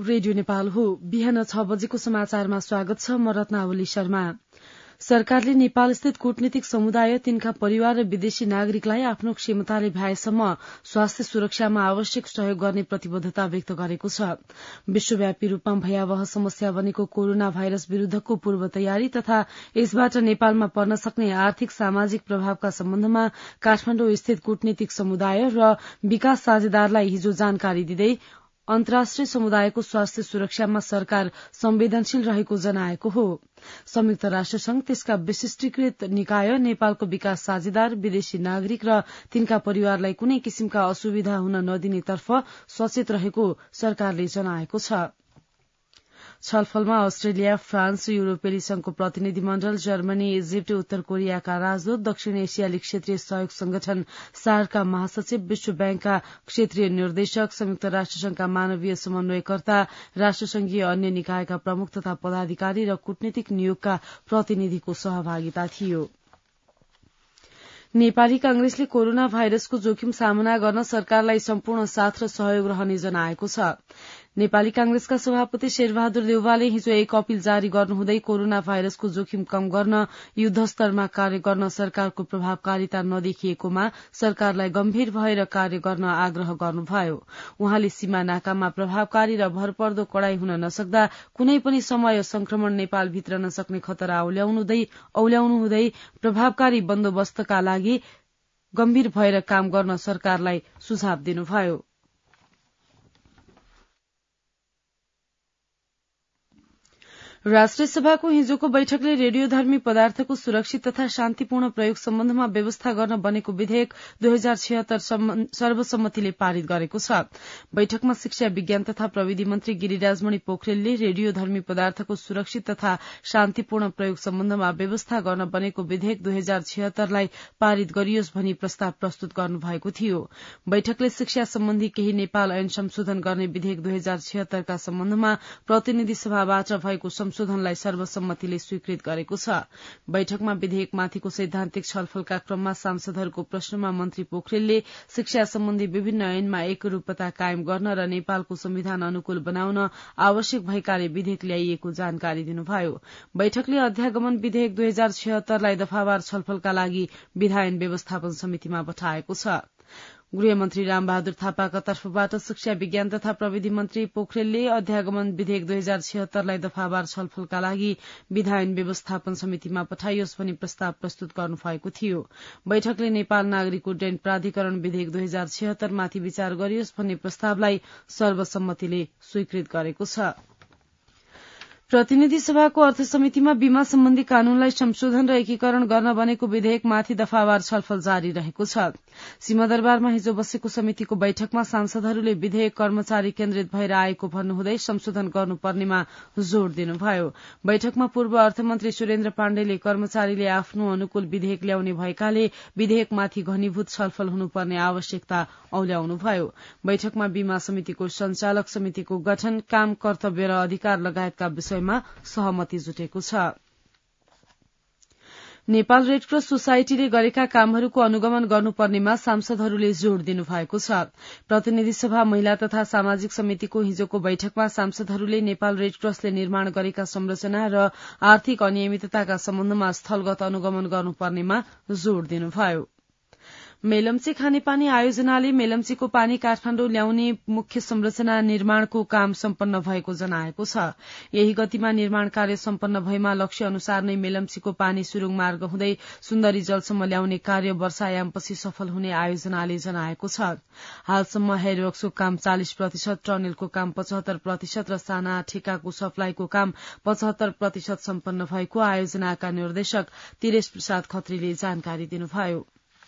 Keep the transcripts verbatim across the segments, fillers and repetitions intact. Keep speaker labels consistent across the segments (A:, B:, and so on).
A: Radio Nepal हो। बिहान छ बजेको समाचारमा स्वागत छ। म रत्नावली शर्मा। सरकारले नेपाल स्थित कूटनीतिक समुदाय, तिनका परिवार र विदेशी नागरिकलाई आफ्नो क्षमताले भ्याएसम्म स्वास्थ्य सुरक्षामा आवश्यक सहयोग गर्ने प्रतिबद्धता व्यक्त गरेको छ। विश्वव्यापी रूपमा भयावह समस्या बनेको कोरोना भाइरस विरूद्धको पूर्व तयारी तथा यसबाट नेपालमा पर्न सक्ने आर्थिक सामाजिक प्रभावका सम्बन्धमा काठमाडौँ स्थित कूटनीतिक समुदाय र विकास साझेदारलाई हिजो जानकारी दिँदै अन्तर्राष्ट्रिय समुदायको स्वास्थ्य सुरक्षामा सरकार संवेदनशील रहेको जनाएको हो। संयुक्त राष्ट्रसंघ, त्यसका विशिष्टीकृत निकाय, नेपालको विकास साझेदार, विदेशी नागरिक र तिनका परिवारलाई कुनै किसिमका असुविधा हुन नदिनेतर्फ सचेत रहेको सरकारले जनाएको छ। छलफलमा अस्ट्रेलिया, फ्रान्स, युरोपेली संघको प्रतिनिधिमण्डल, जर्मनी, इजिप्ट, उत्तर कोरियाका राजदूत, दक्षिण एसियाली क्षेत्रीय सहयोग संगठन सार्कका महासचिव, विश्व बैंकका क्षेत्रीय निर्देशक, संयुक्त राष्ट्रसंघका मानवीय समन्वयकर्ता, राष्ट्रसंघीय अन्य निकायका प्रमुख तथा पदाधिकारी र कूटनीतिक नियोगका प्रतिनिधिको सहभागिता थियो। नेपाली कांग्रेसले कोरोना भाइरसको जोखिम सामना गर्न सरकारलाई सम्पूर्ण साथ र सहयोग रहने जनाएको छ। नेपाली कांग्रेसका सभापति शेरबहादुर देउवाले हिजो एक अपील जारी गर्नुहुँदै कोरोना भाइरसको जोखिम कम गर्न युद्धस्तरमा कार्य गर्न सरकारको प्रभावकारिता नदेखिएकोमा सरकारलाई गम्भीर भएर कार्य गर्न आग्रह गर्नुभयो। उहाँले सीमा नाकामा प्रभावकारी र भरपर्दो कड़ाई हुन नसक्दा कुनै पनि समय संक्रमण नेपाल भित्रन सक्ने खतरा औल्याउनुहुँदै प्रभावकारी बन्दोबस्तका लागि गम्भीर भएर काम गर्न सरकारलाई सुझाव दिनुभयो। राष्ट्रिय सभाको हिजोको बैठकले रेडियोधर्मी पदार्थको सुरक्षित तथा शान्तिपूर्ण प्रयोग सम्बन्धमा व्यवस्था गर्न बनेको विधेयक दुई हजार छिहत्तर सर्वसम्मतिले पारित गरेको छ। बैठकमा शिक्षा, विज्ञान तथा प्रविधि मन्त्री गिरिराजमणि पोखरेलले रेडियोधर्मी पदार्थको सुरक्षित तथा शान्तिपूर्ण प्रयोग सम्बन्धमा व्यवस्था गर्न बनेको विधेयक दुई हजार छिहत्तरलाई पारित गरियोस् भनी प्रस्ताव प्रस्तुत गर्नुभएको थियो। बैठकले शिक्षा सम्बन्धी केही नेपाल ऐन संशोधन गर्ने विधेयक दुई हजार छिहत्तरका सम्बन्धमा प्रतिनिधि सभाबाट भएको संशोधनलाई सर्वसम्मतिले स्वीकृत गरेको छ। बैठकमा विधेयकमाथिको सैद्धान्तिक छलफलका क्रममा सांसदहरूको प्रश्नमा मन्त्री पोखरेलले शिक्षा सम्बन्धी विभिन्न ऐनमा एकरूपता कायम गर्न र नेपालको संविधान अनुकूल बनाउन आवश्यक भएकाले विधेयक ल्याइएको जानकारी दिनुभयो। बैठकले अध्यागमन विधेयक दुई हजार छिहत्तरलाई दफावार छलफलका लागि विधायन व्यवस्थापन समितिमा पठाएको छ। गृहमन्त्री रामबहादुर थापाका तर्फबाट शिक्षा, विज्ञान तथा प्रविधि मन्त्री पोखरेलले अध्यागमन विधेयक दुई हजार छिहत्तरलाई दफावार छलफलका लागि विधायन व्यवस्थापन समितिमा पठाइयोस् भनी प्रस्ताव प्रस्तुत गर्नुभएको थियो। बैठकले नेपाल नागरिक उड्डयन प्राधिकरण विधेयक दुई हजार छिहत्तरमाथि विचार गरियोस् भन्ने प्रस्तावलाई सर्वसम्मतिले स्वीकृत गरेको छ। प्रतिनिधि सभाको अर्थ समितिमा बीमा सम्बन्धी कानूनलाई संशोधन र एकीकरण गर्न बनेको विधेयकमाथि दफावार छलफल जारी रहेको छ। सिंहदरबारमा हिजो बसेको समितिको बैठकमा सांसदहरूले विधेयक कर्मचारी केन्द्रित भएर आएको भन्नुहुँदै संशोधन गर्नुपर्नेमा जोड़ दिनुभयो। बैठकमा पूर्व अर्थमन्त्री सुरेन्द्र पाण्डेले कर्मचारीले आफ्नो अनुकूल विधेयक ल्याउने भएकाले विधेयकमाथि घनीभूत छलफल हुनुपर्ने आवश्यकता औल्याउनुभयो। बैठकमा बीमा समितिको संचालक समितिको गठन, काम, कर्तव्य र अधिकार लगायतका विषयमा सहमति जुटेको छ। नेपाल रेडक्रस सोसाइटीले गरेका कामहरूको अनुगमन गर्नुपर्नेमा सांसदहरूले जोड़ दिनुभएको छ। प्रतिनिधि सभा महिला तथा सामाजिक समितिको हिजोको बैठकमा सांसदहरूले नेपाल रेडक्रसले निर्माण गरेका संरचना र आर्थिक अनियमितताका सम्बन्धमा स्थलगत अनुगमन गर्नुपर्नेमा जोड़ दिनुभयो। मेलम्ची खानेपानी आयोजनाले मेलम्चीको पानी काठमाडौँ ल्याउने मुख्य संरचना निर्माणको काम सम्पन्न भएको जनाएको छ। यही गतिमा निर्माण कार्य सम्पन्न भएमा लक्ष्य अनुसार नै मेलम्चीको पानी सुरुङ मार्ग हुँदै सुन्दरी जलसम्म ल्याउने कार्य वर्षायामपछि सफल हुने आयोजनाले जनाएको छ। हालसम्म हेडवर्क्सको काम चालिस प्रतिशत, टनेलको काम पचहत्तर प्रतिशत र साना ठेकाको सप्लाईको काम पचहत्तर प्रतिशत सम्पन्न भएको आयोजनाका निर्देशक तिरेश प्रसाद खत्रीले जानकारी दिनुभयो।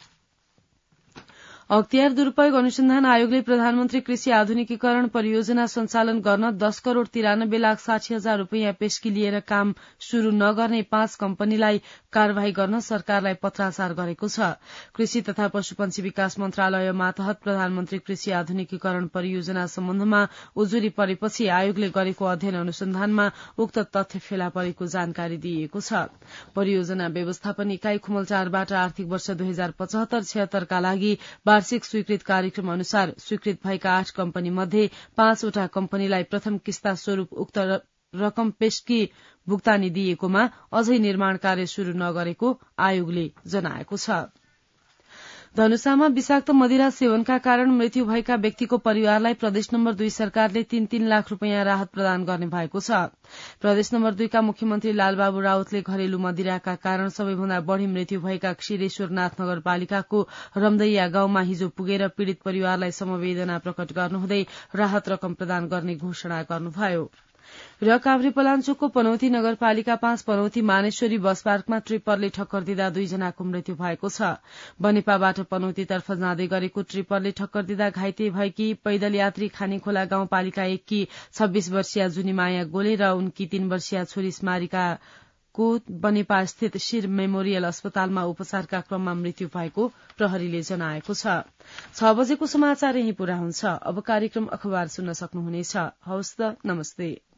A: अख्तियार दुरूपयोग अनुसन्धान आयोगले प्रधानमन्त्री कृषि आधुनिकीकरण परियोजना सञ्चालन गर्न दस करोड़ तिरानब्बे लाख साठी हजार रूपियाँ पेस्की लिएर काम शुरू नगर्ने पाँच कम्पनीलाई कार्यवाही गर्न सरकारलाई पत्राचार गरेको छ। कृषि तथा पशुपन्छी विकास मन्त्रालय मातहत प्रधानमन्त्री कृषि आधुनिकीकरण परियोजना सम्बन्धमा उजुरी परेपछि आयोगले गरेको अध्ययन अनुसन्धानमा उक्त तथ्य फेला परेको जानकारी दिइएको छ। परियोजना व्यवस्थापन इकाई खुमलचारबाट आर्थिक वर्ष दुई हजार पचहत्तर छिहत्तरका लागि वार्षिक स्वीकृत कार्यक्रम अनुसार स्वीकृत भएका आठ कम्पनी मध्ये पाँचवटा कम्पनीलाई प्रथम किस्ता स्वरूप उक्त रकम पेशकी भुक्तानी दिएकोमा अझै निर्माण कार्य शुरू नगरेको आयोगले जनाएको छ। धनुषामा विषाक्त मदिरा सेवनका कारण मृत्यु भएका व्यक्तिको परिवारलाई प्रदेश नम्बर दुई सरकारले तीन तीन लाख रूपियाँ राहत प्रदान गर्ने भएको छ। प्रदेश नम्बर दुईका मुख्यमन्त्री लालबाबु राउतले घरेलु मदिराका कारण सबैभन्दा बढ़ी मृत्यु भएका क्षीरेश्वरनाथ नगरपालिकाको रमदैया गाउँमा हिजो पुगेर पीड़ित परिवारलाई समवेदना प्रकट गर्नुहुँदै राहत रकम प्रदान गर्ने घोषणा गर्नुभयो। र काभ्रेपलाञ्चोकको पनौती नगरपालिका पाँच पनौती मानेश्वरी बस पार्कमा ट्रिपरले ठक्कर दिँदा दुईजनाको मृत्यु भएको छ। बनेपाबाट पनौतीतर्फ जाँदै गरेको ट्रिपरले ठक्कर दिँदा घाइते भएकी पैदल यात्री खानेखोला गाउँपालिका एककी छब्बीस वर्षीय जुनीमाया गोले र उनकी तीन वर्षीय छोरी स्मारिकाको बनेपा स्थित शिर मेमोरियल अस्पतालमा उपचारका क्रममा मृत्यु भएको प्रहरीले जनाएको छ। छ बजेको समाचार यही पूरा हुन्छ। अब कार्यक्रम अखबार सुन्न सक्नुहुनेछ। हवस् त, नमस्ते।